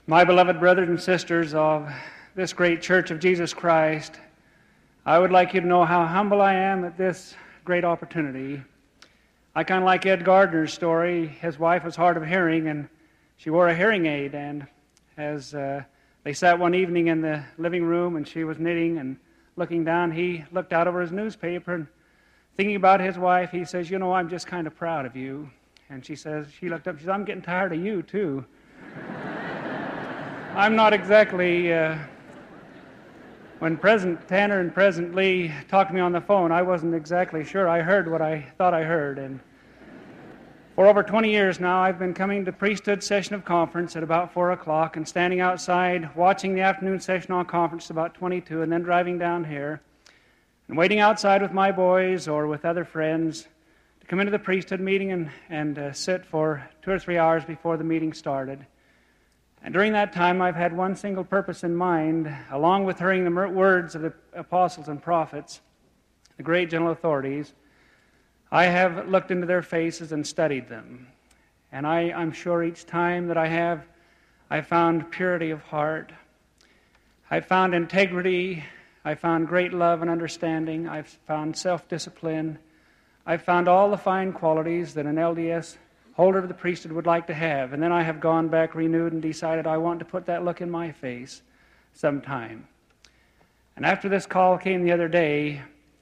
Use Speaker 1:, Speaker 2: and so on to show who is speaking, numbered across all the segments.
Speaker 1: My beloved brothers and sisters of this great Church of Jesus Christ, I would like you to know how humble I am at this great opportunity. I kind of like Ed Gardner's story. His wife was hard of hearing, and she wore a hearing aid. And as they sat one evening in the living room, and she was knitting and looking down, he looked out over his newspaper, and thinking about his wife, he says, "You know, I'm just kind of proud of you." And she looked up, she says, "I'm getting tired of you, too." I'm not exactly, when President Tanner and President Lee talked to me on the phone, I wasn't exactly sure I heard what I thought I heard. And for over 20 years now, I've been coming to priesthood session of conference at about 4 o'clock and standing outside watching the afternoon session on conference about 22, and then driving down here and waiting outside with my boys or with other friends to come into the priesthood meeting and sit for 2 or 3 hours before the meeting started. And during that time, I've had one single purpose in mind, along with hearing the words of the apostles and prophets, the great general authorities. I have looked into their faces and studied them. And I'm sure each time that I found purity of heart. I found integrity. I found great love and understanding. I've found self-discipline. I've found all the fine qualities that an LDS holder of the priesthood would like to have. And then I have gone back renewed and decided I want to put that look in my face sometime. And after this call came the other day,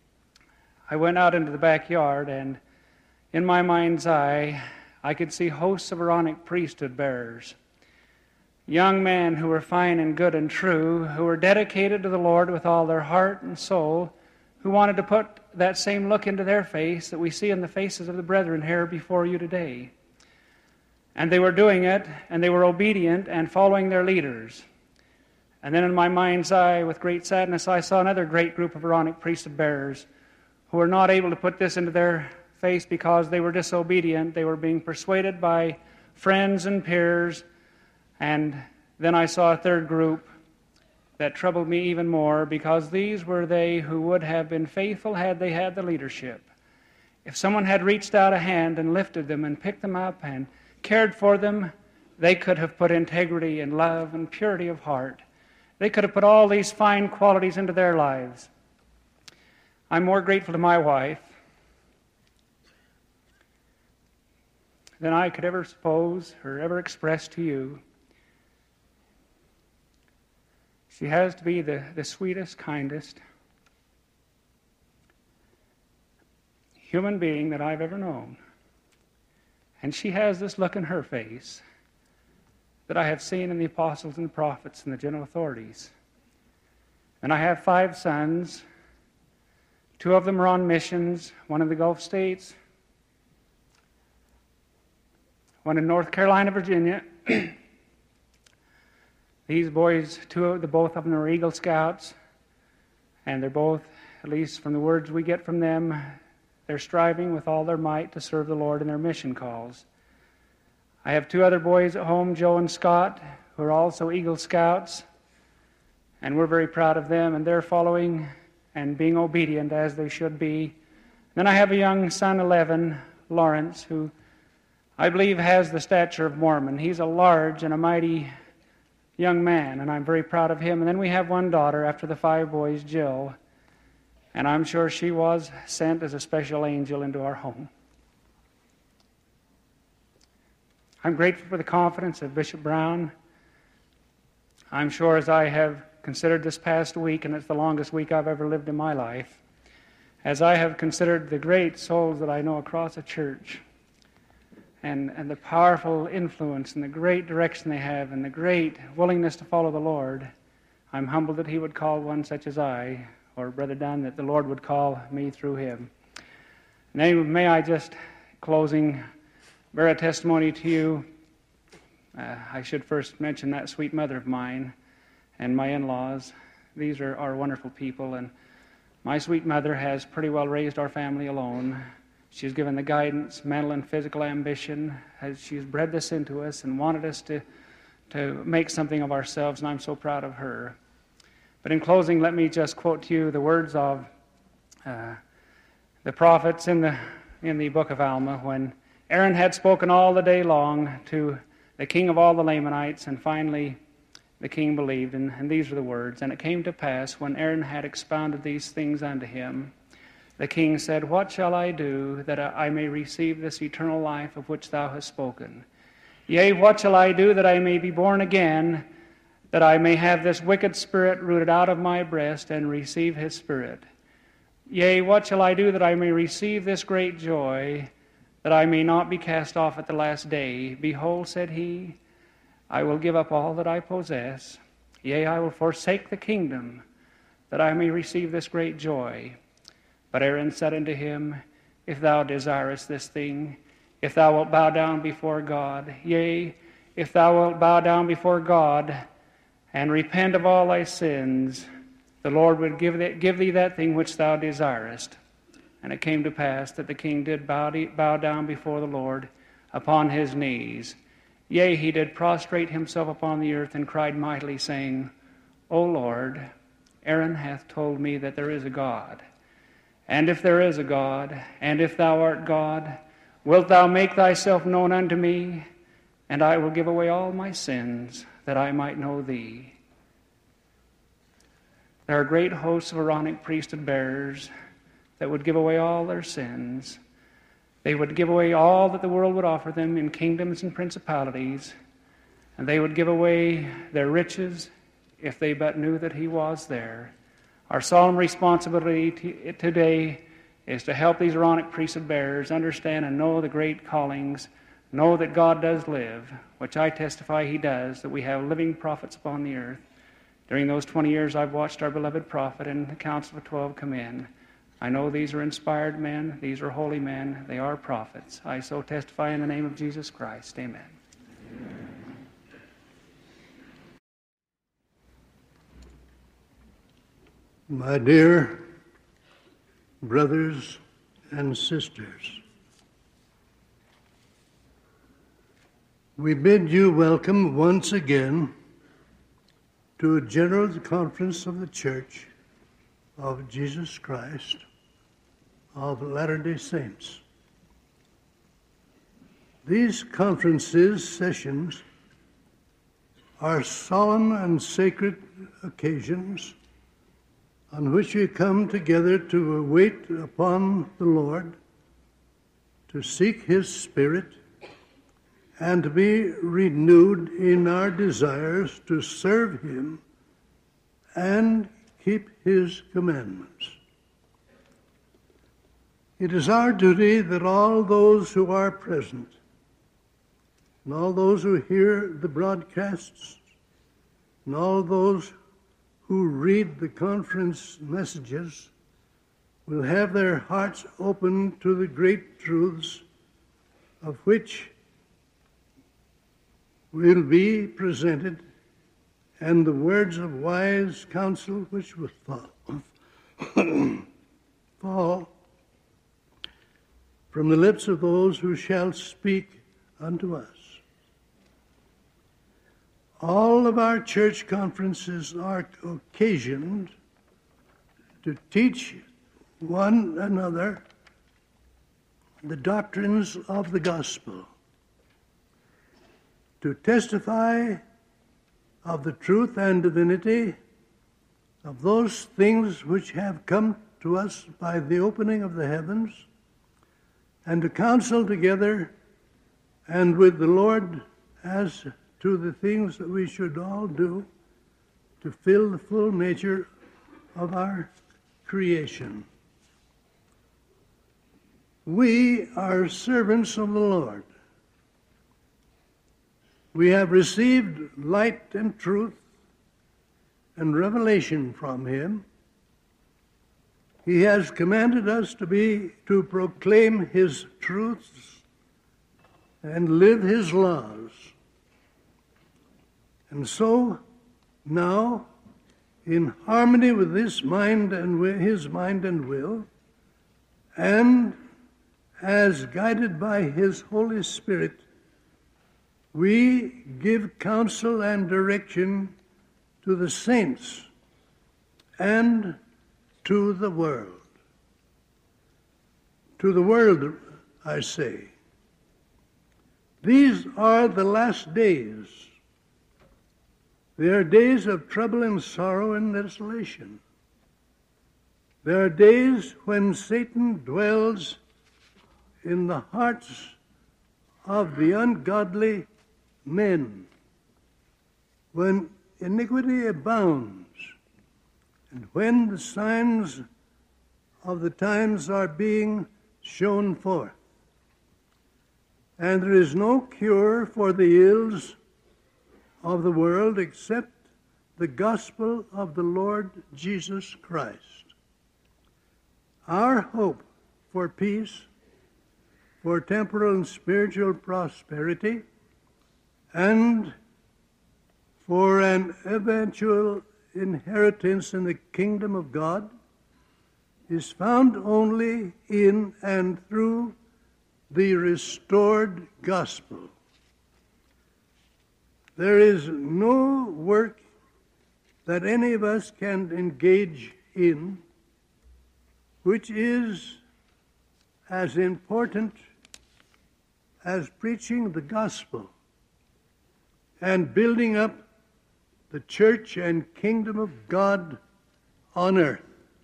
Speaker 1: I went out into the backyard, and in my mind's eye, I could see hosts of Aaronic priesthood bearers. Young men who were fine and good and true, who were dedicated to the Lord with all their heart and soul, who wanted to put that same look into their face that we see in the faces of the brethren here before you today. And they were doing it, and they were obedient and following their leaders. And then in my mind's eye, with great sadness, I saw another great group of Aaronic priesthood bearers who were not able to put this into their face because they were disobedient. They were being persuaded by friends and peers. And then I saw a third group that troubled me even more, because these were they who would have been faithful had they had the leadership. If someone had reached out a hand and lifted them and picked them up and cared for them, they could have put integrity and love and purity of heart. They could have put all these fine qualities into their lives. I'm more grateful to my wife than I could ever suppose or ever express to you. She has to be the sweetest, kindest human being that I've ever known. And she has this look in her face that I have seen in the apostles and the prophets and the general authorities. And I have 5 sons. 2 of them are on missions, one in the Gulf States, one in North Carolina, Virginia. These boys, both of them are Eagle Scouts, and they're both, at least from the words we get from them, they're striving with all their might to serve the Lord in their mission calls. I have 2 other boys at home, Joe and Scott, who are also Eagle Scouts, and we're very proud of them, and they're following and being obedient as they should be. Then I have a young son, 11, Lawrence, who I believe has the stature of Mormon. He's a large and a mighty young man, and I'm very proud of him. And then we have one daughter after the 5 boys, Jill, and I'm sure she was sent as a special angel into our home. I'm grateful for the confidence of Bishop Brown. I'm sure as I have considered this past week, and it's the longest week I've ever lived in my life, as I have considered the great souls that I know across the church, and the powerful influence and the great direction they have and the great willingness to follow the Lord, I'm humbled that He would call one such as I, or Brother Dunn, that the Lord would call me through him. And anyway, may I just, closing, bear a testimony to you. I should first mention that sweet mother of mine and my in-laws. These are wonderful people, and my sweet mother has pretty well raised our family alone. She's given the guidance, mental and physical ambition. She's bred this into us and wanted us to make something of ourselves, and I'm so proud of her. But in closing, let me just quote to you the words of the prophets in the book of Alma, when Aaron had spoken all the day long to the king of all the Lamanites, and finally The king believed, and these are the words. And it came to pass, when Aaron had expounded these things unto him, the king said, What shall I do that I may receive this eternal life of which thou hast spoken? Yea, what shall I do that I may be born again, that I may have this wicked spirit rooted out of my breast and receive his spirit? Yea, what shall I do that I may receive this great joy, that I may not be cast off at the last day? Behold, said he, I will give up all that I possess. Yea, I will forsake the kingdom, that I may receive this great joy. But Aaron said unto him, If thou desirest this thing, if thou wilt bow down before God, yea, if thou wilt bow down before God, and repent of all thy sins, the Lord would give thee that thing which thou desirest. And it came to pass that the king did bow down before the Lord upon his knees. Yea, he did prostrate himself upon the earth and cried mightily, saying, O Lord, Aaron hath told me that there is a God. And if there is a God, and if thou art God, wilt thou make thyself known unto me? And I will give away all my sins, that I might know thee. There are great hosts of Aaronic priesthood bearers that would give away all their sins. They would give away all that the world would offer them in kingdoms and principalities, and they would give away their riches if they but knew that he was there. Our solemn responsibility today is to help these Aaronic priesthood bearers understand and know the great callings, know that God does live, which I testify he does, that we have living prophets upon the earth. During those 20 years I've watched our beloved prophet and the Council of 12 come in. I know these are inspired men, these are holy men, they are prophets. I so testify in the name of Jesus Christ. Amen.
Speaker 2: My dear brothers and sisters, we bid you welcome once again to a General Conference of the Church of Jesus Christ of Latter-day Saints. These conferences, sessions, are solemn and sacred occasions on which we come together to wait upon the Lord, to seek His Spirit, and to be renewed in our desires to serve Him and keep His commandments. It is our duty that all those who are present and all those who hear the broadcasts and all those who read the conference messages will have their hearts open to the great truths of which will be presented and the words of wise counsel which will fall from the lips of those who shall speak unto us. All of our church conferences are occasioned to teach one another the doctrines of the gospel, to testify of the truth and divinity of those things which have come to us by the opening of the heavens, and to counsel together and with the Lord as to the things that we should all do to fill the full nature of our creation. We are servants of the Lord. We have received light and truth and revelation from Him. He has commanded us to proclaim His truths and live His laws. And so now, in harmony with His mind and will, and as guided by His Holy Spirit, we give counsel and direction to the saints and to the world. To the world, I say. These are the last days. There are days of trouble and sorrow and desolation. There are days when Satan dwells in the hearts of the ungodly men, when iniquity abounds, and when the signs of the times are being shown forth. And there is no cure for the ills of the world except the gospel of the Lord Jesus Christ. Our hope for peace, for temporal and spiritual prosperity, and for an eventual inheritance in the kingdom of God is found only in and through the restored gospel. There is no work that any of us can engage in which is as important as preaching the gospel and building up the church and kingdom of God on earth.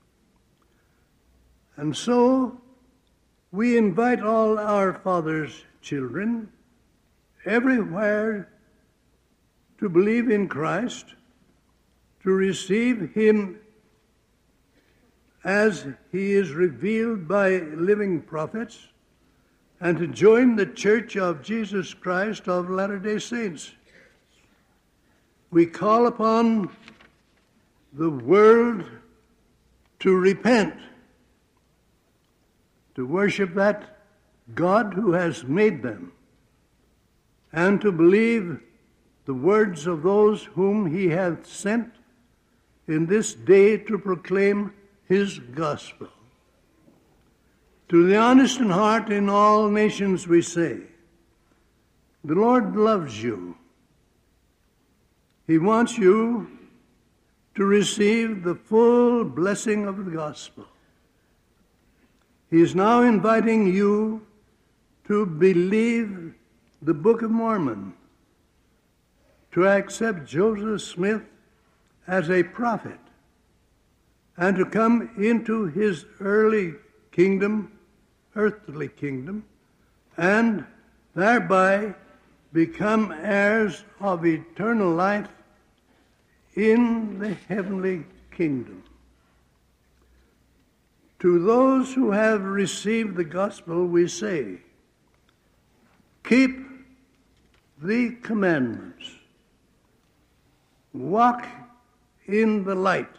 Speaker 2: And so we invite all our Father's children everywhere to believe in Christ, to receive Him as He is revealed by living prophets, and to join the Church of Jesus Christ of Latter-day Saints. We call upon the world to repent, to worship that God who has made them, and to believe the words of those whom He hath sent in this day to proclaim His gospel. To the honest in heart in all nations we say, the Lord loves you. He wants you to receive the full blessing of the gospel. He is now inviting you to believe the Book of Mormon, to accept Joseph Smith as a prophet, and to come into his earthly kingdom, and thereby become heirs of eternal life in the heavenly kingdom. To those who have received the gospel, we say, keep the commandments, walk in the light,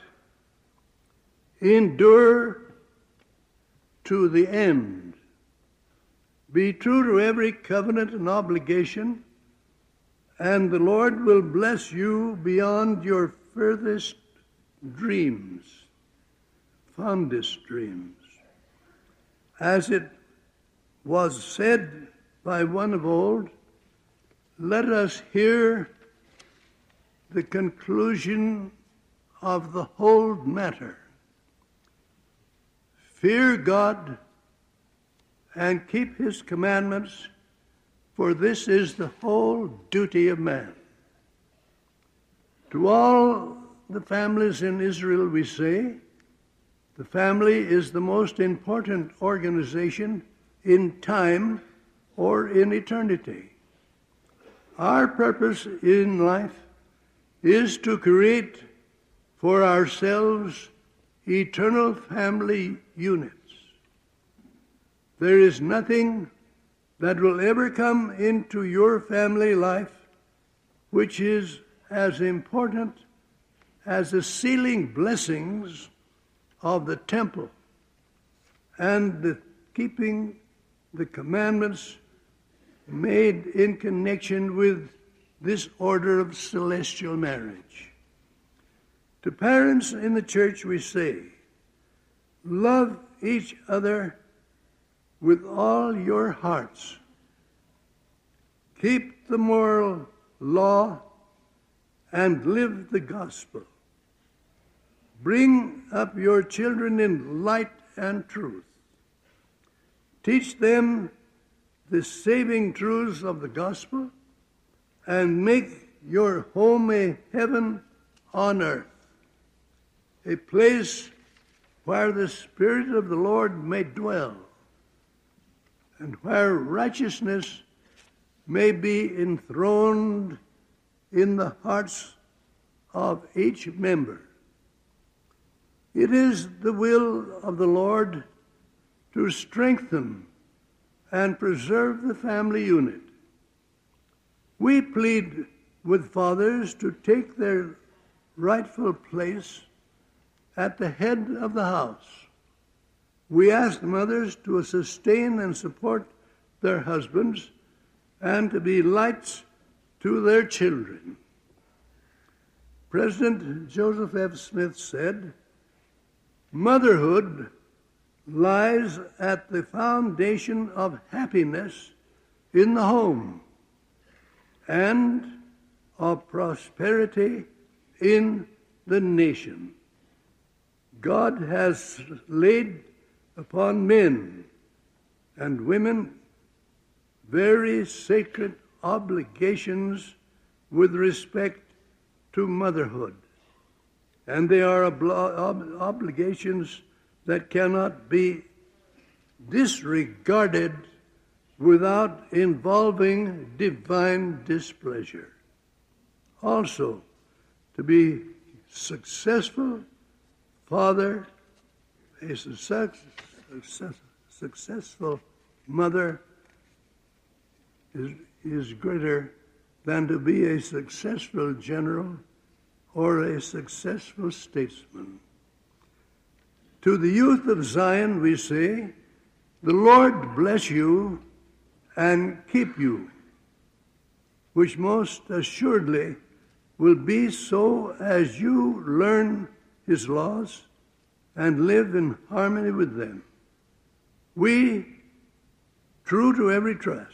Speaker 2: endure to the end, be true to every covenant and obligation, and the Lord will bless you beyond your furthest dreams, fondest dreams. As it was said by one of old, let us hear the conclusion of the whole matter. Fear God and keep His commandments, for this is the whole duty of man. To all the families in Israel we say, the family is the most important organization in time or in eternity. Our purpose in life is to create for ourselves eternal family units. There is nothing that will ever come into your family life which is as important as the sealing blessings of the temple and the keeping the commandments made in connection with this order of celestial marriage. To parents in the church we say, love each other with all your hearts. Keep the moral law and live the gospel. Bring up your children in light and truth. Teach them the saving truths of the gospel, and make your home a heaven on earth, a place where the Spirit of the Lord may dwell, and where righteousness may be enthroned in the hearts of each member. It is the will of the Lord to strengthen and preserve the family unit. We plead with fathers to take their rightful place at the head of the house. We ask mothers to sustain and support their husbands and to be lights to their children. President Joseph F. Smith said, "Motherhood lies at the foundation of happiness in the home and of prosperity in the nation. God has laid upon men and women very sacred obligations with respect to motherhood, and they are obligations that cannot be disregarded without involving divine displeasure. Also, to be successful father, a successful mother is greater than to be a successful general or a successful statesman. To the youth of Zion we say, the Lord bless you and keep you, which most assuredly will be so as you learn his laws and live in harmony with them. We, true to every trust,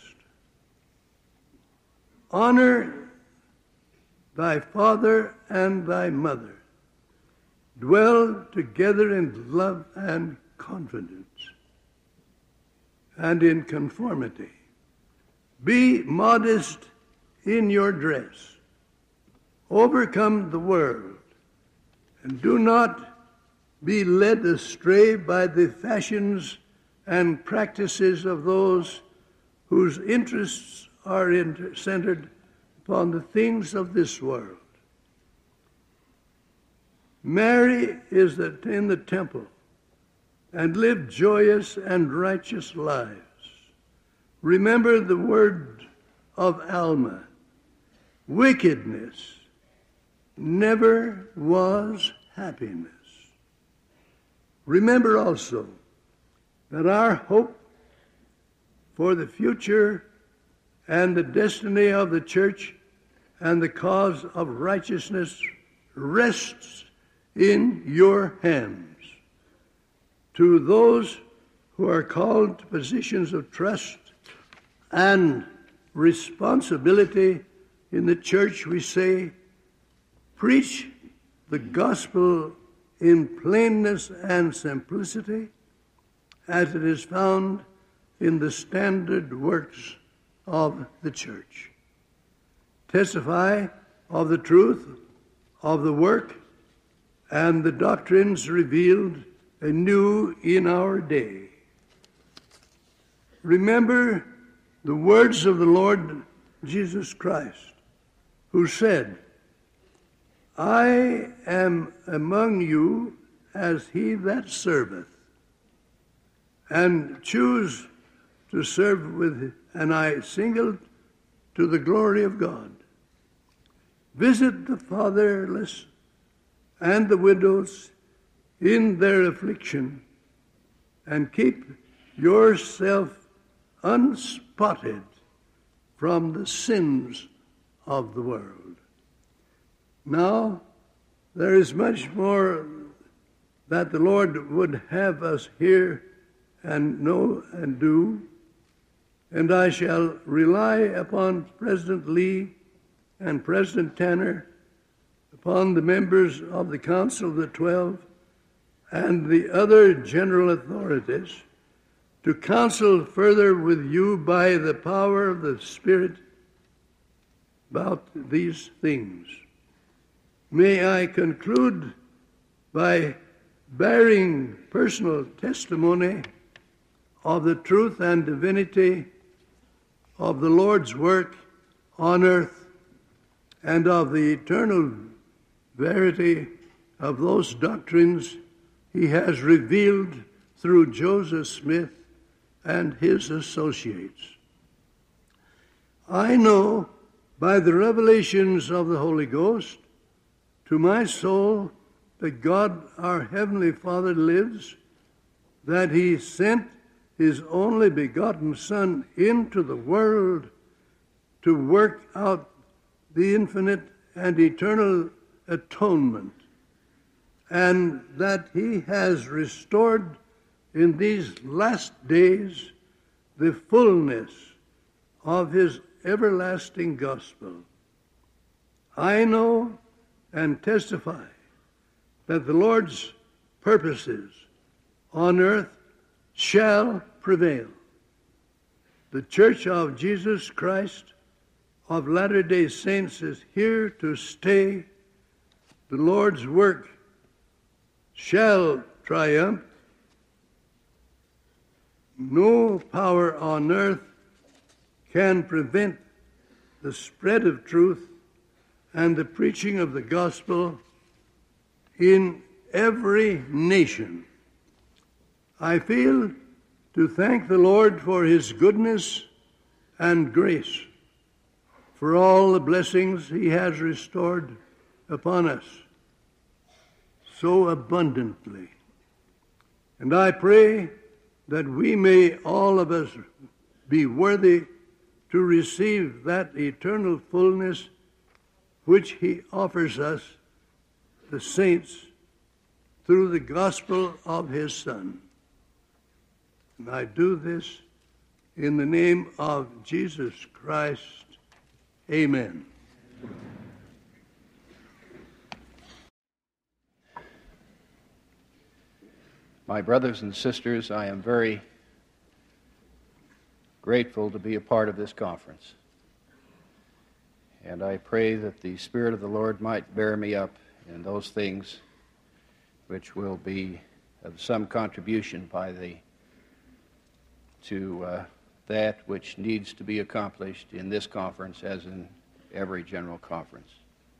Speaker 2: honor thy father and thy mother. Dwell together in love and confidence and in conformity. Be modest in your dress. Overcome the world, and do not be led astray by the fashions and practices of those whose interests are centered upon the things of this world. Marry is in the temple and live joyous and righteous lives. Remember the word of Alma. Wickedness never was happiness. Remember also that our hope for the future and the destiny of the church and the cause of righteousness rests in your hands. To those who are called to positions of trust and responsibility in the church, we say, preach the gospel in plainness and simplicity, as it is found in the standard works of the church. Testify of the truth of the work and the doctrines revealed anew in our day. Remember the words of the Lord Jesus Christ, who said, I am among you as he that serveth, and choose to serve with an eye single to the glory of God. Visit the fatherless and the widows in their affliction, and keep yourself unspotted from the sins of the world. Now, there is much more that the Lord would have us hear and know and do, and I shall rely upon President Lee and President Tanner, upon the members of the Council of the 12 and the other general authorities to counsel further with you by the power of the Spirit about these things. May I conclude by bearing personal testimony of the truth and divinity of the Lord's work on earth and of the eternal verity of those doctrines he has revealed through Joseph Smith and his associates. I know by the revelations of the Holy Ghost to my soul that God our Heavenly Father lives, that he sent his only begotten Son into the world to work out the infinite and eternal atonement, and that he has restored in these last days the fullness of his everlasting gospel. I know and testify that the Lord's purposes on earth shall prevail. The Church of Jesus Christ of Latter-day Saints is here to stay. The Lord's work shall triumph. No power on earth can prevent the spread of truth and the preaching of the gospel in every nation. I feel to thank the Lord for his goodness and grace, for all the blessings he has restored upon us so abundantly. And I pray that we may all of us be worthy to receive that eternal fullness which he offers us, the saints, through the gospel of his Son. And I do this in the name of Jesus Christ. Amen.
Speaker 3: My brothers and sisters, I am very grateful to be a part of this conference. And I pray that the Spirit of the Lord might bear me up in those things which will be of some contribution to that which needs to be accomplished in this conference as in every general conference.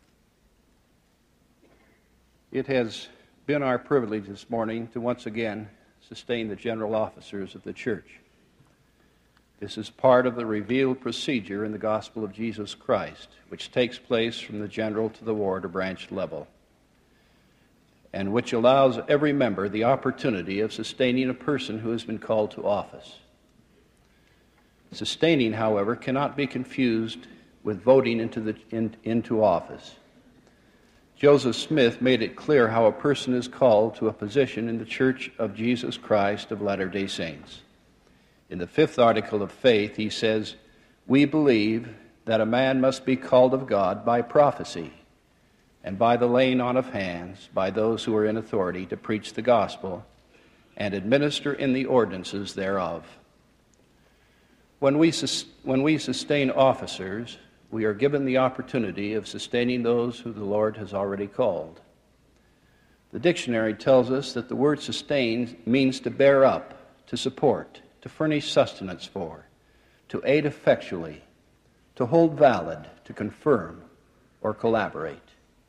Speaker 3: It has been our privilege this morning to once again sustain the general officers of the church. This is part of the revealed procedure in the gospel of Jesus Christ, which takes place from the general to the ward or branch level, and which allows every member the opportunity of sustaining a person who has been called to office. Sustaining, however, cannot be confused with voting into office. Joseph Smith made it clear how a person is called to a position in the Church of Jesus Christ of Latter-day Saints. In the 5th article of faith, he says, "We believe that a man must be called of God by prophecy and by the laying on of hands by those who are in authority to preach the gospel and administer in the ordinances thereof." When we sustain officers, we are given the opportunity of sustaining those who the Lord has already called. The dictionary tells us that the word sustain means to bear up, to support, to furnish sustenance for, to aid effectually, to hold valid, to confirm, or collaborate.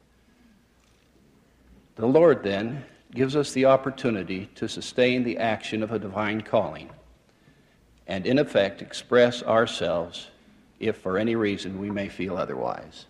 Speaker 3: The Lord, then, gives us the opportunity to sustain the action of a divine calling and, in effect, express ourselves if for any reason we may feel otherwise.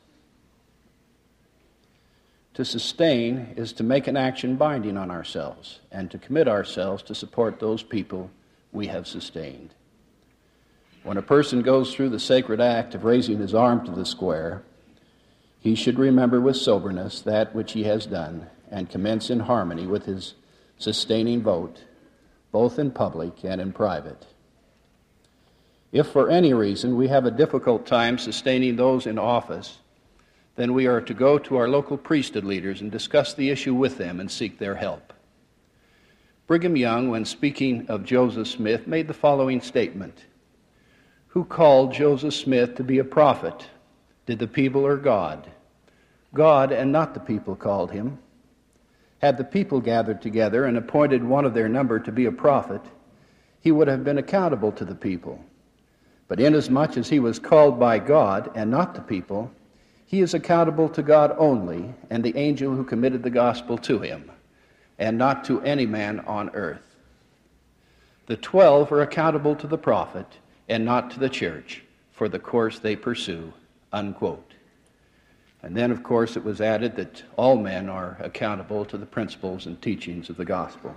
Speaker 3: To sustain is to make an action binding on ourselves and to commit ourselves to support those people we have sustained. When a person goes through the sacred act of raising his arm to the square, he should remember with soberness that which he has done and commence in harmony with his sustaining vote, both in public and in private. If for any reason we have a difficult time sustaining those in office, then we are to go to our local priesthood leaders and discuss the issue with them and seek their help. Brigham Young, when speaking of Joseph Smith, made the following statement: "Who called Joseph Smith to be a prophet, Did the people or God? God and not the people called him. Had the people gathered together and appointed one of their number to be a prophet, he would have been accountable to the people. But inasmuch as he was called by God and not the people, he is accountable to God only and the angel who committed the gospel to him, and not to any man on earth. The 12 are accountable to the prophet and not to the church for the course they pursue, unquote. And then, of course, it was added that all men are accountable to the principles and teachings of the gospel.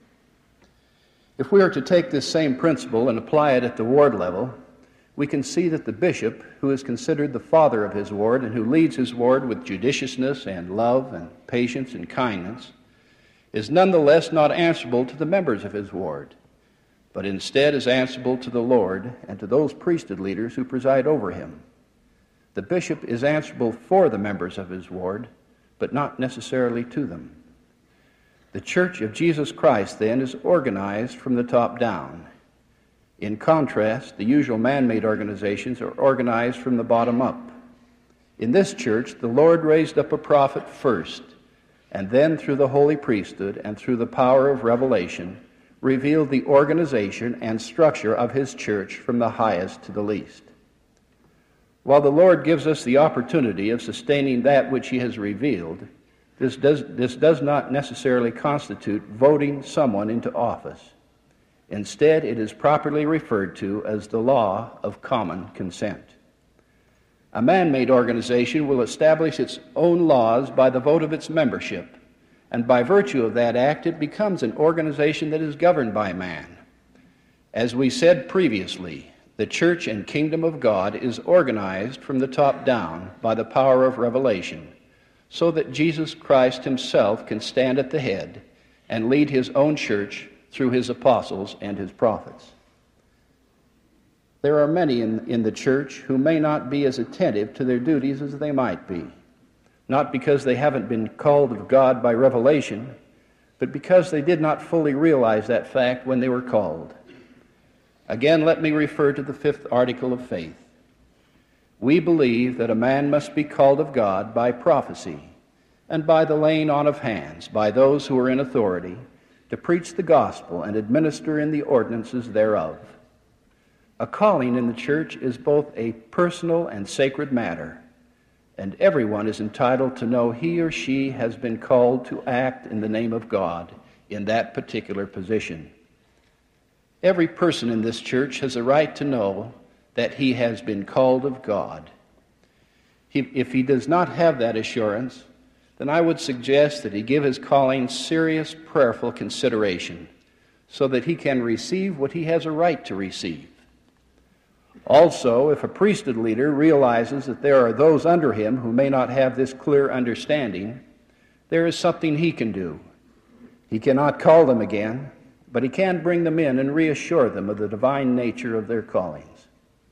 Speaker 3: If we are to take this same principle and apply it at the ward level, we can see that the bishop, who is considered the father of his ward and who leads his ward with judiciousness and love and patience and kindness, is nonetheless not answerable to the members of his ward, but instead is answerable to the Lord and to those priesthood leaders who preside over him. The bishop is answerable for the members of his ward, but not necessarily to them. The Church of Jesus Christ, then, is organized from the top down. In contrast, the usual man-made organizations are organized from the bottom up. In this church, the Lord raised up a prophet first, and then through the holy priesthood and through the power of revelation, revealed the organization and structure of his church from the highest to the least. While the Lord gives us the opportunity of sustaining that which he has revealed, this does not necessarily constitute voting someone into office. Instead, it is properly referred to as the law of common consent. A man-made organization will establish its own laws by the vote of its membership, and by virtue of that act, it becomes an organization that is governed by man. As we said previously, the church and kingdom of God is organized from the top down by the power of revelation, so that Jesus Christ himself can stand at the head and lead his own church through his apostles and his prophets. There are many in the church who may not be as attentive to their duties as they might be, not because they haven't been called of God by revelation, but because they did not fully realize that fact when they were called. Again, let me refer to the 5th article of faith. We believe that a man must be called of God by prophecy and by the laying on of hands by those who are in authority to preach the gospel and administer in the ordinances thereof. A calling in the church is both a personal and sacred matter, and everyone is entitled to know he or she has been called to act in the name of God in that particular position. Every person in this church has a right to know that he has been called of God. If he does not have that assurance, then I would suggest that he give his calling serious prayerful consideration so that he can receive what he has a right to receive. Also, if a priesthood leader realizes that there are those under him who may not have this clear understanding, there is something he can do. He cannot call them again, but he can bring them in and reassure them of the divine nature of their callings.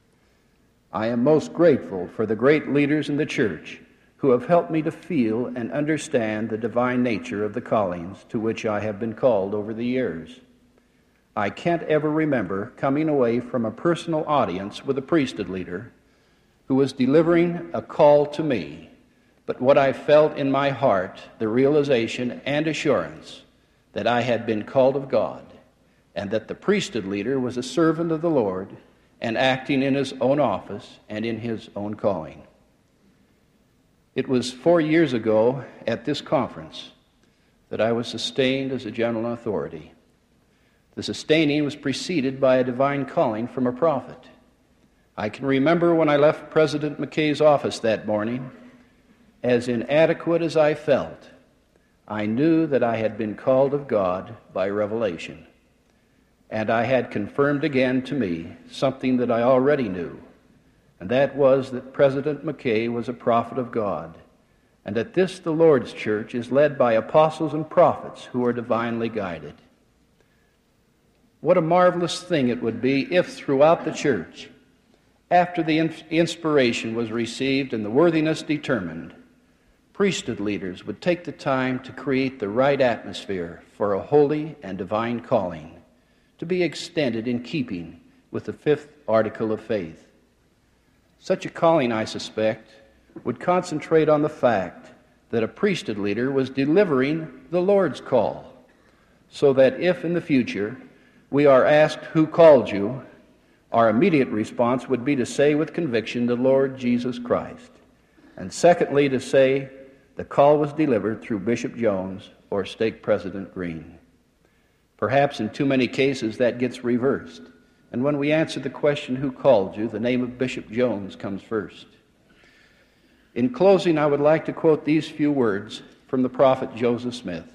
Speaker 3: I am most grateful for the great leaders in the church who have helped me to feel and understand the divine nature of the callings to which I have been called over the years. I can't ever remember coming away from a personal audience with a priesthood leader who was delivering a call to me, but what I felt in my heart, the realization and assurance that I had been called of God, and that the priesthood leader was a servant of the Lord and acting in his own office and in his own calling. It was 4 years ago at this conference that I was sustained as a general authority. The sustaining was preceded by a divine calling from a prophet. I can remember when I left President McKay's office that morning, as inadequate as I felt, I knew that I had been called of God by revelation, and I had confirmed again to me something that I already knew, and that was that President McKay was a prophet of God, and that this, the Lord's church, is led by apostles and prophets who are divinely guided. What a marvelous thing it would be if throughout the church, after the inspiration was received and the worthiness determined, priesthood leaders would take the time to create the right atmosphere for a holy and divine calling to be extended in keeping with the 5th article of faith. Such a calling, I suspect, would concentrate on the fact that a priesthood leader was delivering the Lord's call, so that if in the future we are asked who called you, our immediate response would be to say with conviction, the Lord Jesus Christ. And secondly, to say the call was delivered through Bishop Jones or Stake President Green. Perhaps in too many cases that gets reversed. And when we answer the question, who called you, the name of Bishop Jones comes first. In closing, I would like to quote these few words from the prophet Joseph Smith.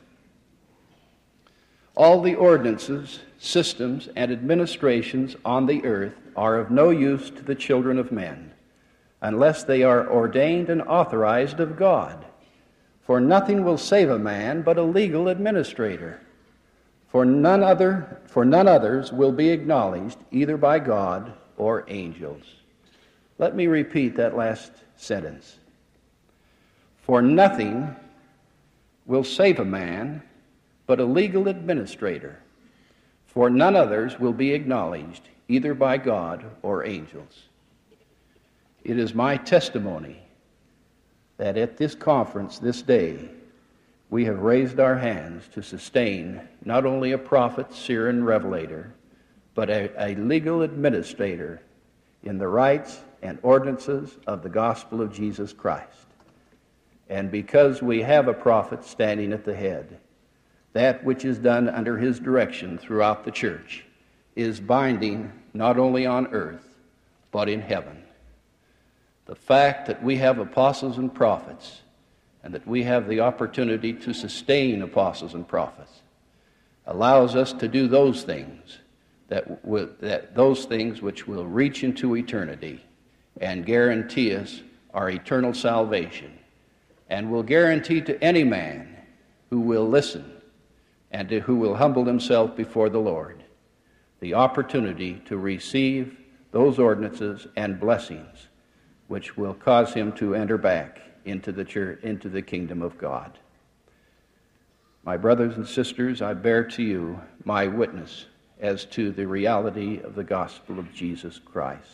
Speaker 3: All the ordinances, systems, and administrations on the earth are of no use to the children of men, unless they are ordained and authorized of God. For nothing will save a man but a legal administrator. For none others will be acknowledged either by God or angels. Let me repeat that last sentence. For nothing will save a man but a legal administrator. For none others will be acknowledged either by God or angels. It is my testimony that at this conference this day, we have raised our hands to sustain not only a prophet, seer, and revelator, but a legal administrator in the rites and ordinances of the gospel of Jesus Christ. And because we have a prophet standing at the head, that which is done under his direction throughout the church is binding not only on earth, but in heaven. The fact that we have apostles and prophets, and that we have the opportunity to sustain apostles and prophets, allows us to do those things those things which will reach into eternity and guarantee us our eternal salvation, and will guarantee to any man who will listen and who will humble himself before the Lord the opportunity to receive those ordinances and blessings which will cause him to enter back into the church, into the kingdom of God. My brothers and sisters, I bear to you my witness as to the reality of the gospel of Jesus Christ.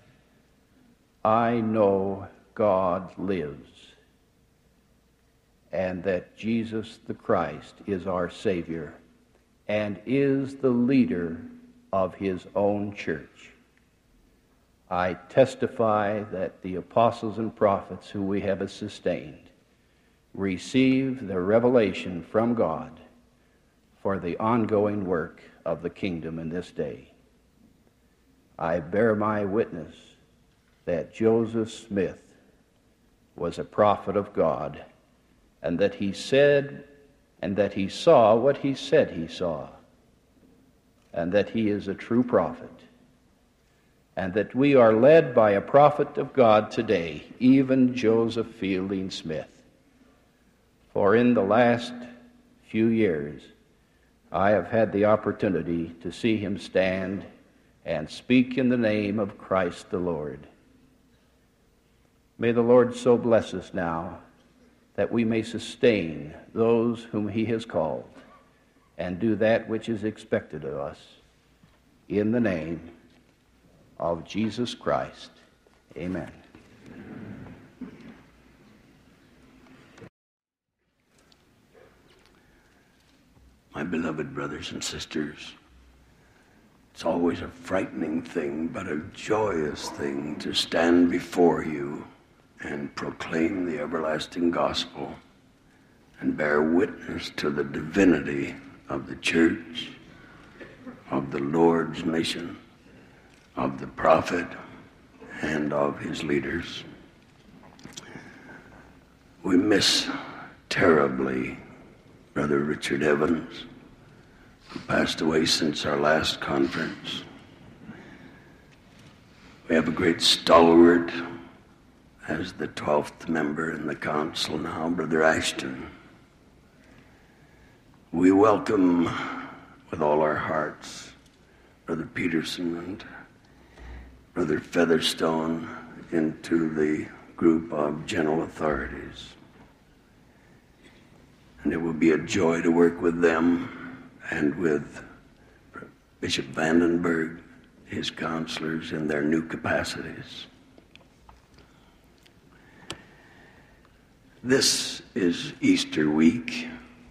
Speaker 3: I know God lives, and that Jesus the Christ is our Savior and is the leader of his own church. I testify that the apostles and prophets who we have sustained receive the revelation from God for the ongoing work of the kingdom in this day. I bear my witness that Joseph Smith was a prophet of God, and that he said and that he saw what he said he saw, and that he is a true prophet, and that we are led by a prophet of God today, even Joseph Fielding Smith. For in the last few years, I have had the opportunity to see him stand and speak in the name of Christ the Lord. May the Lord so bless us now that we may sustain those whom he has called and do that which is expected of us. In the name of Jesus Christ. Amen.
Speaker 4: My beloved brothers and sisters, it's always a frightening thing, but a joyous thing to stand before you and proclaim the everlasting gospel and bear witness to the divinity of the church, of the Lord's mission, of the prophet, and of his leaders. We miss terribly Brother Richard Evans, who passed away since our last conference. We have a great stalwart as the 12th member in the council now, Brother Ashton. We welcome with all our hearts Brother Peterson and Brother Featherstone into the group of general authorities. And it will be a joy to work with them and with Bishop Vandenberg, his counselors, in their new capacities. This is Easter week,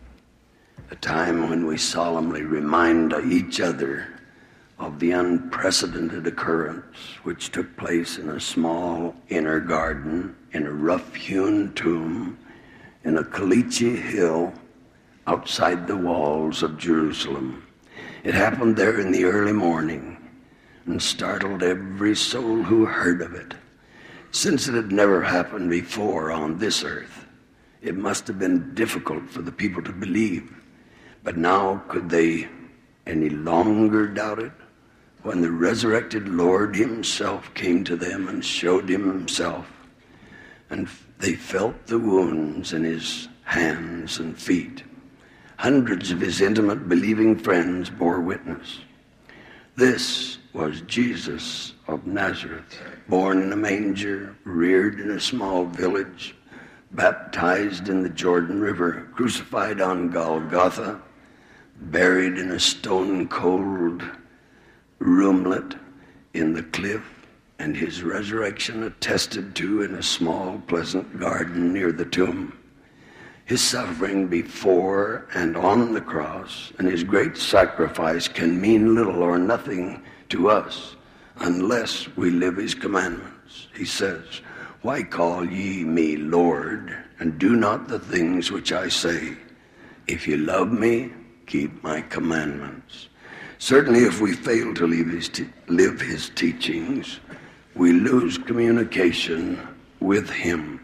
Speaker 4: a time when we solemnly remind each other of the unprecedented occurrence which took place in a small inner garden in a rough-hewn tomb in a caliche hill outside the walls of Jerusalem. It happened there in the early morning and startled every soul who heard of it. Since it had never happened before on this earth, it must have been difficult for the people to believe. But now could they any longer doubt it? When the resurrected Lord himself came to them and showed himself, and they felt the wounds in his hands and feet. Hundreds of his intimate believing friends bore witness. This was Jesus of Nazareth, born in a manger, reared in a small village, baptized in the Jordan River, crucified on Golgotha, buried in a stone-cold roomlet in the cliff, and his resurrection attested to in a small, pleasant garden near the tomb. His suffering before and on the cross and his great sacrifice can mean little or nothing to us unless we live his commandments. He says, "Why call ye me Lord, and do not the things which I say? If you love me, keep my commandments." Certainly, if we fail to live his teachings, we lose communication with him.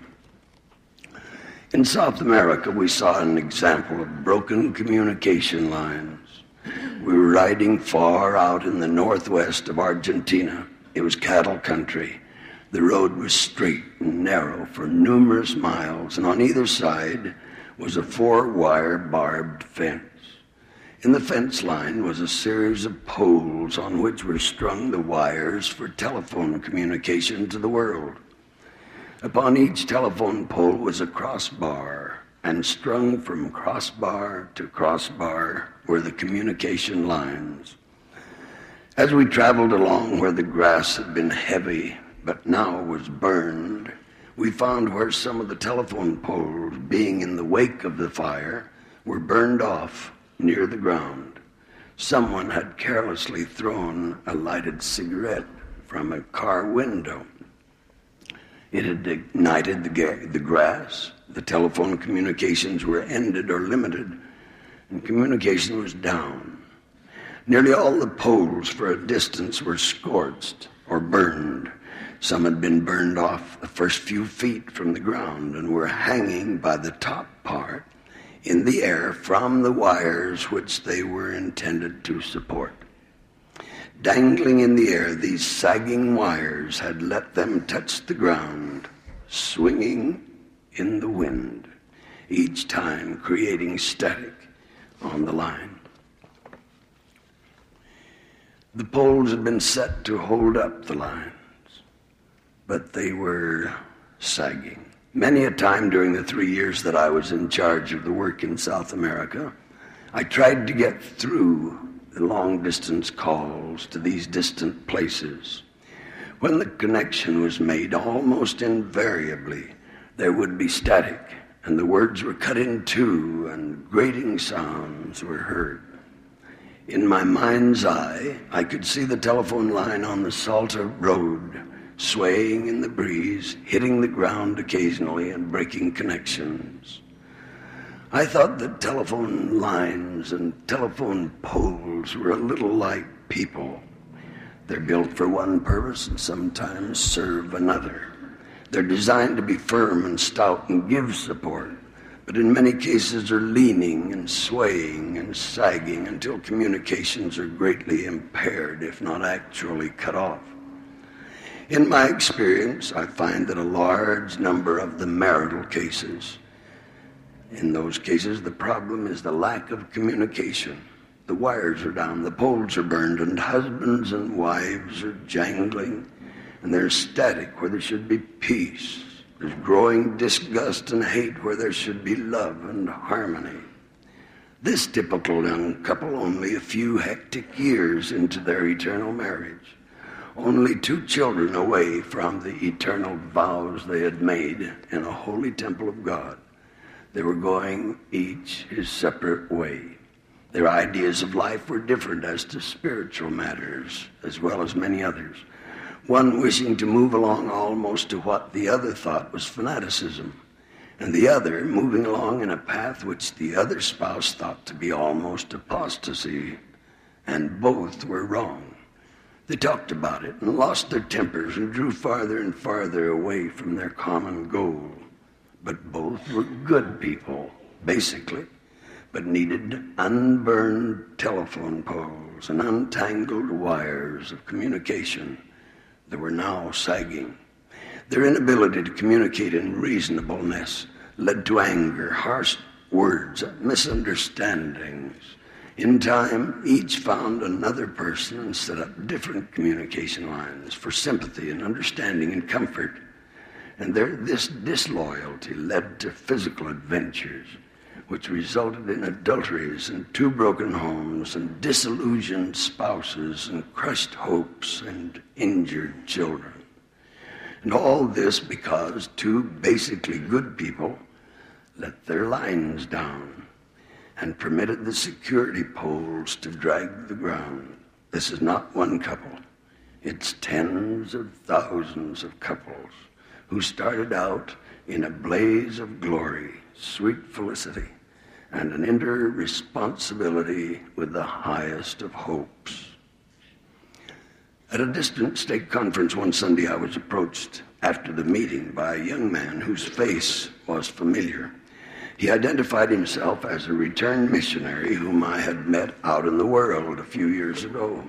Speaker 4: In South America, we saw an example of broken communication lines. We were riding far out in the northwest of Argentina. It was cattle country. The road was straight and narrow for numerous miles, and on either side was a 4-wire barbed fence. In the fence line was a series of poles on which were strung the wires for telephone communication to the world. Upon each telephone pole was a crossbar, and strung from crossbar to crossbar were the communication lines. As we traveled along where the grass had been heavy but now was burned, we found where some of the telephone poles, being in the wake of the fire, were burned off near the ground. Someone had carelessly thrown a lighted cigarette from a car window. It had ignited the grass. The telephone communications were ended or limited, and communication was down. Nearly all the poles for a distance were scorched or burned. Some had been burned off the first few feet from the ground and were hanging by the top part in the air from the wires which they were intended to support. Dangling in the air, these sagging wires had let them touch the ground, swinging in the wind, each time creating static on the line. The poles had been set to hold up the lines, but they were sagging. Many a time during the 3 years that I was in charge of the work in South America, I tried to get through the long-distance calls to these distant places. When the connection was made, almost invariably, there would be static, and the words were cut in two, and grating sounds were heard. In my mind's eye, I could see the telephone line on the Salta Road, swaying in the breeze, hitting the ground occasionally and breaking connections. I thought that telephone lines and telephone poles were a little like people. They're built for one purpose and sometimes serve another. They're designed to be firm and stout and give support, but in many cases are leaning and swaying and sagging until communications are greatly impaired, if not actually cut off. In my experience, I find that a large number of the marital cases, in those cases, the problem is the lack of communication. The wires are down, the poles are burned, and husbands and wives are jangling, and there's static where there should be peace. There's growing disgust and hate where there should be love and harmony. This typical young couple only a few hectic years into their eternal marriage. only 2 children away from the eternal vows they had made in a holy temple of God. They were going each his separate way. Their ideas of life were different as to spiritual matters, as well as many others. One wishing to move along almost to what the other thought was fanaticism, and the other moving along in a path which the other spouse thought to be almost apostasy, and both were wrong. They talked about it and lost their tempers and drew farther and farther away from their common goal. But both were good people, basically, but needed unburned telephone poles and untangled wires of communication that were now sagging. Their inability to communicate in reasonableness led to anger, harsh words, misunderstandings. In time, each found another person and set up different communication lines for sympathy and understanding and comfort. And this disloyalty led to physical adventures, which resulted in adulteries and 2 broken homes and disillusioned spouses and crushed hopes and injured children. And all this because 2 basically good people let their lines down and permitted the security poles to drag the ground. This is not one couple. It's tens of thousands of couples who started out in a blaze of glory, sweet felicity, and an inter-responsibility with the highest of hopes. At a distant stake conference one Sunday, I was approached after the meeting by a young man whose face was familiar. He identified himself as a returned missionary whom I had met out in the world a few years ago.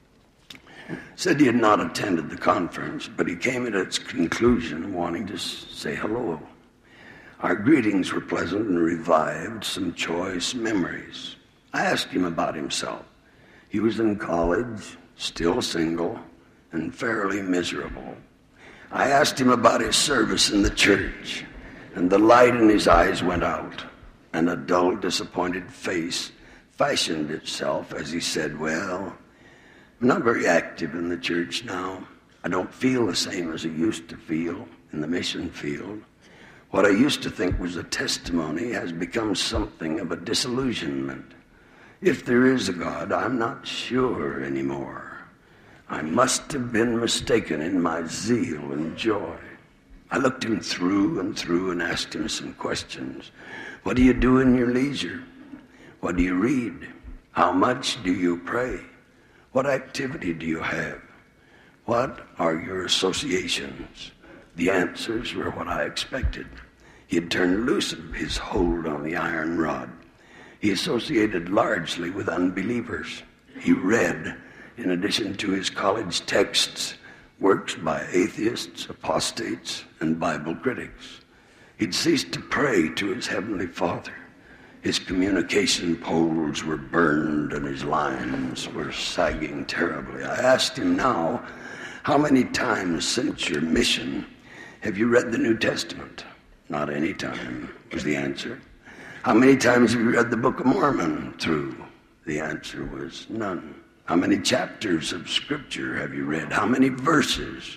Speaker 4: Said he had not attended the conference, but he came at its conclusion wanting to say hello. Our greetings were pleasant and revived some choice memories. I asked him about himself. He was in college, still single, and fairly miserable. I asked him about his service in the church, and the light in his eyes went out, and a dull, disappointed face fashioned itself as he said, "Well, I'm not very active in the church now. I don't feel the same as I used to feel in the mission field. What I used to think was a testimony has become something of a disillusionment. If there is a God, I'm not sure anymore. I must have been mistaken in my zeal and joy." I looked him through and asked him some questions. What do you do in your leisure? What do you read? How much do you pray? What activity do you have? What are your associations? The answers were what I expected. He had turned loose of his hold on the iron rod. He associated largely with unbelievers. He read, in addition to his college texts, works by atheists, apostates, and Bible critics. He'd ceased to pray to his Heavenly Father. His communication poles were burned and his lines were sagging terribly. I asked him now, "How many times since your mission have you read the New Testament?" "Not any time," was the answer. "How many times have you read the Book of Mormon through?" The answer was none. "How many chapters of Scripture have you read? How many verses?"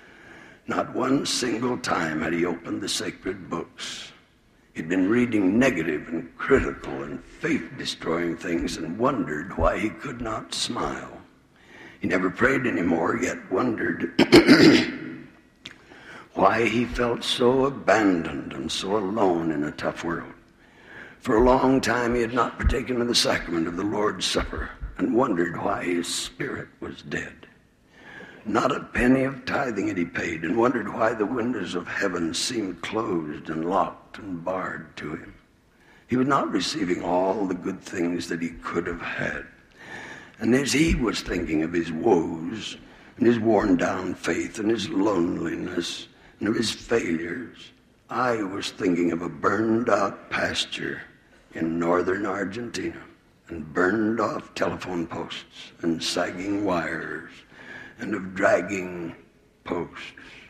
Speaker 4: Not one single time had he opened the sacred books. He'd been reading negative and critical and faith-destroying things and wondered why he could not smile. He never prayed anymore, yet wondered why he felt so abandoned and so alone in a tough world. For a long time he had not partaken of the sacrament of the Lord's Supper and wondered why his spirit was dead. Not a penny of tithing had he paid and wondered why the windows of heaven seemed closed and locked and barred to him. He was not receiving all the good things that he could have had. And as he was thinking of his woes and his worn-down faith and his loneliness and of his failures, I was thinking of a burned-out pasture in northern Argentina and burned-off telephone posts and sagging wires and of dragging posts.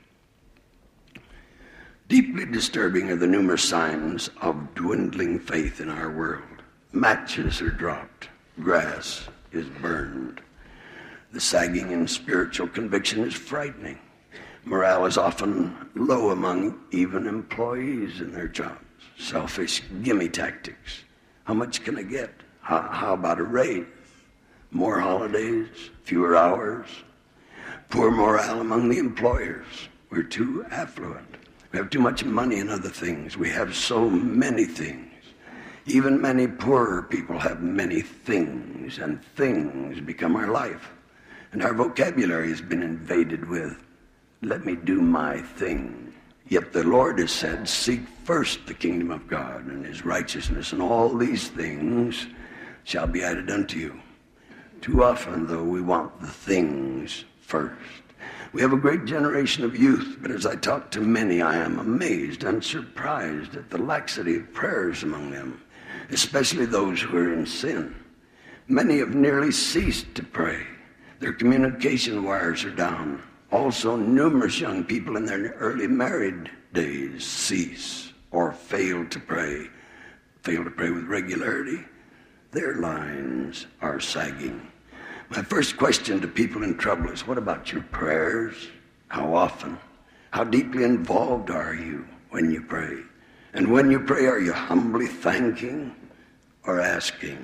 Speaker 4: Deeply disturbing are the numerous signs of dwindling faith in our world. Matches are dropped. Grass is burned. The sagging in spiritual conviction is frightening. Morale is often low among even employees in their jobs. Selfish gimme tactics. How much can I get? How about a raise? More holidays? Fewer hours? Poor morale among the employers. We're too affluent. We have too much money and other things. We have so many things. Even many poorer people have many things, and things become our life. And our vocabulary has been invaded with, let me do my thing. Yet the Lord has said, seek first the kingdom of God and his righteousness, and all these things shall be added unto you. Too often, though, we want the things first. We have a great generation of youth, but as I talk to many, I am amazed and surprised at the laxity of prayers among them, especially those who are in sin. Many have nearly ceased to pray. Their communication wires are down. Also, numerous young people in their early married days cease or fail to pray with regularity. Their lines are sagging. My first question to people in trouble is, what about your prayers? How often? How deeply involved are you when you pray? And when you pray, are you humbly thanking or asking?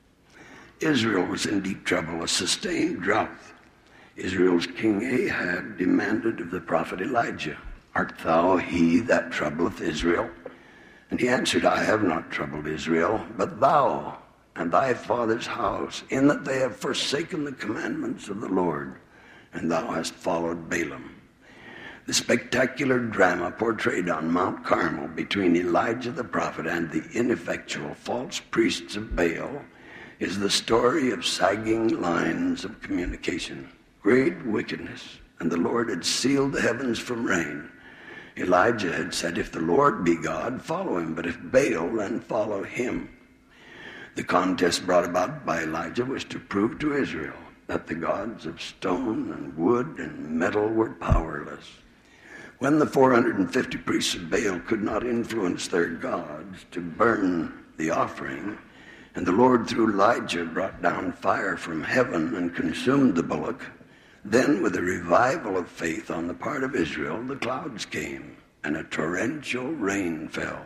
Speaker 4: Israel was in deep trouble, a sustained drought. Israel's king Ahab demanded of the prophet Elijah, art thou he that troubleth Israel? And he answered, I have not troubled Israel, but thou and thy father's house, in that they have forsaken the commandments of the Lord, and thou hast followed Balaam. The spectacular drama portrayed on Mount Carmel between Elijah the prophet and the ineffectual false priests of Baal is the story of sagging lines of communication. Great wickedness, and the Lord had sealed the heavens from rain. Elijah had said, if the Lord be God, follow him, but if Baal, then follow him. The contest brought about by Elijah was to prove to Israel that the gods of stone and wood and metal were powerless. When the 450 priests of Baal could not influence their gods to burn the offering, and the Lord through Elijah brought down fire from heaven and consumed the bullock, then with a revival of faith on the part of Israel, the clouds came and a torrential rain fell.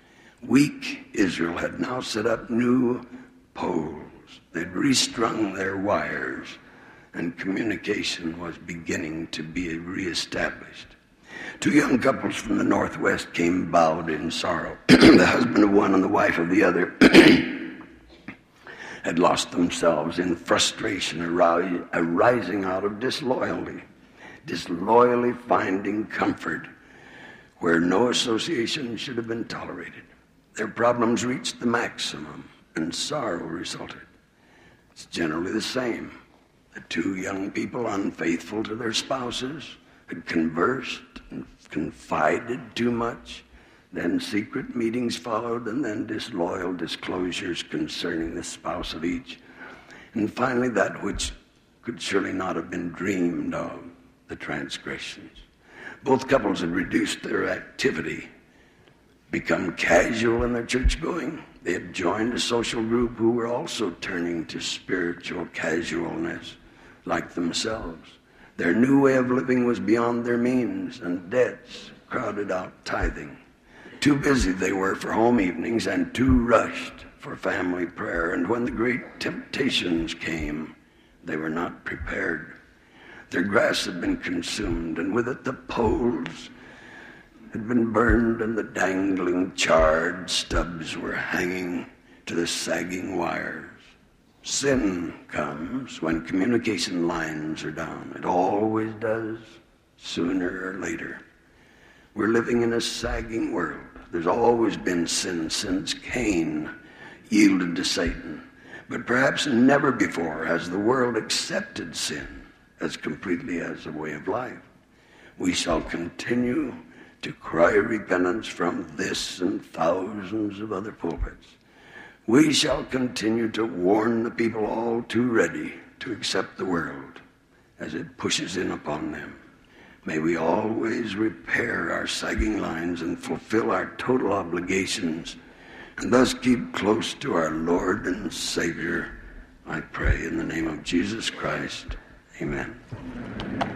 Speaker 4: Weak Israel had now set up new poles. They'd restrung their wires, and communication was beginning to be reestablished. Two young couples from the Northwest came bowed in sorrow. The husband of one and the wife of the other had lost themselves in frustration arising out of disloyalty, disloyally finding comfort where no association should have been tolerated. Their problems reached the maximum, and sorrow resulted. It's generally the same. The two young people, unfaithful to their spouses, had conversed and confided too much. Then secret meetings followed, and then disloyal disclosures concerning the spouse of each. And finally, that which could surely not have been dreamed of, the transgressions. Both couples had reduced their activity, become casual in their church going. They had joined a social group who were also turning to spiritual casualness like themselves. Their new way of living was beyond their means, and debts crowded out tithing. Too busy they were for home evenings and too rushed for family prayer. And when the great temptations came, they were not prepared. Their grass had been consumed, and with it the poles had been burned, and the dangling charred stubs were hanging to the sagging wires. Sin comes when communication lines are down. It always does, sooner or later. We're living in a sagging world. There's always been sin since Cain yielded to Satan. But perhaps never before has the world accepted sin as completely as a way of life. We shall continue to cry repentance from this and thousands of other pulpits. We shall continue to warn the people all too ready to accept the world as it pushes in upon them. May we always repair our sagging lines and fulfill our total obligations, and thus keep close to our Lord and Savior, I pray in the name of Jesus Christ. Amen.